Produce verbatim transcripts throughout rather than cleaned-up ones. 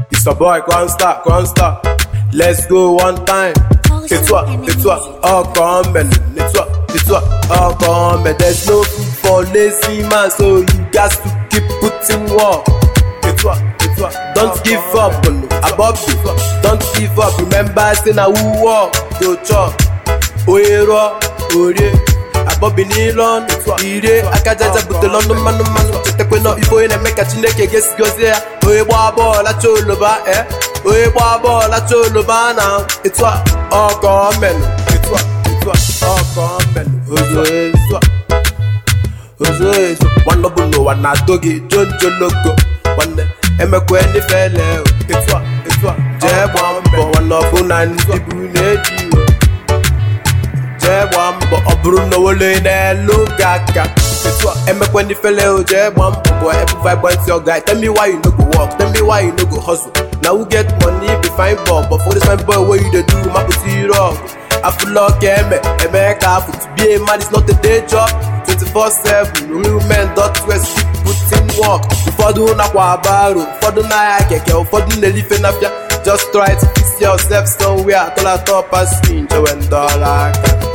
It's a boy, Grand Star, Grand Star. Let's go one time. It's what, it's what, oh come and it's what, it's what, oh come and there's no food for lazy man, so you got to keep putting work. It's what, it's what, don't give up, above you, don't give up. Remember, say now who walk, go chop, oero, ore, above nilon, ire, akajaja but the London man, man, check when not you and make a chineke guess goes there, oe babo, la choloba, eh, oe babo, la choloba now. It's what. Oh come and it's what, it's what, oh come and Ozo is what, Ozo is one no buno, one na dogi, John Jologo, one eme kweni fele, it's what, it's what, Jeb Wambo, one of Unan, Ibuneji, Jeb Wambo, or Bruno Lene, Lugaka, it's what, eme kweni fele, Jeb Wambo, boy, every five points your guy. Tell me why you no go walk, tell me why you no go hustle. Now we get money, be fine boy, but for this fine boy, what you dey do? My pussy rock. I feel like I'm a man, to be a man is not a day job. twenty-four seven, real men don't rest, keep putting work. Before do na kwa baro, before do na keke, before do na live na fia. Just try to fix yourself somewhere, till I top and screen, Joe and dollar.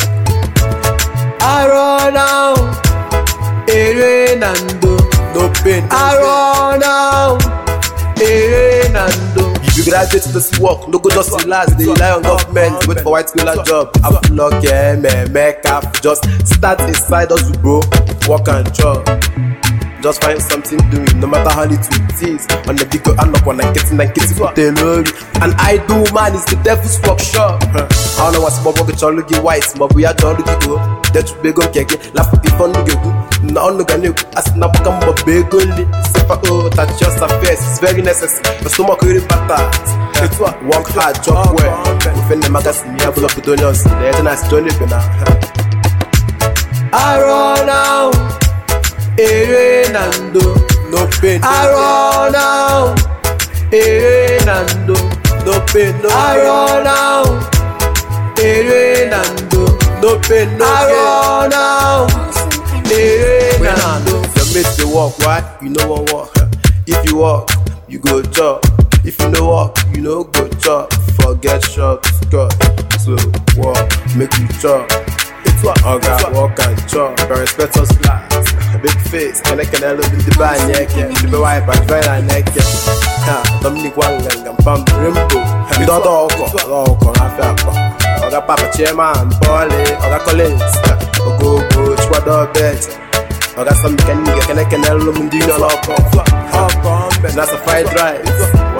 I run out, ere nando, no pain. I run out. If you graduate to this work, no go just relax. They rely on government, wait for white collar job. I feel like yeah, man, make up. Just start a side hustle, bro. Work and job. Just find something doing, no matter how little it is. On the big I'm not one and getting and getting what they love. And I do man, it's the devil's workshop. I don't know what's about to get all the white, but we are all the go. That you beg on keke, laugh with the fun to go. No, no, no, as na come but big only. Oh, that's just a face, it's very necessary. But so much really better. It's what work hard, job well. Within the magazine, you have a lot of dollars. There's a nice journey now. I run out, ere nando, no pain. I run out, ere nando, no pain. I run out, ere nando, no pain. I run out, ere nando. Make the walk, right? You know what walk. If you walk, you go job. If you know walk, you know go job. Forget short cut. So walk, make you chop. It's what I got walk and chop. But respect us class. Big face, can I can I love the band neck? The boy I try and neck. Ha, Dominic Wang and Pam Rimbo. We don't talk, talk, I got Papa Chairman, Polly, I got Collins. Go go, Chwado Bet. I got some can you can I can help them do your love. That's a fried rice.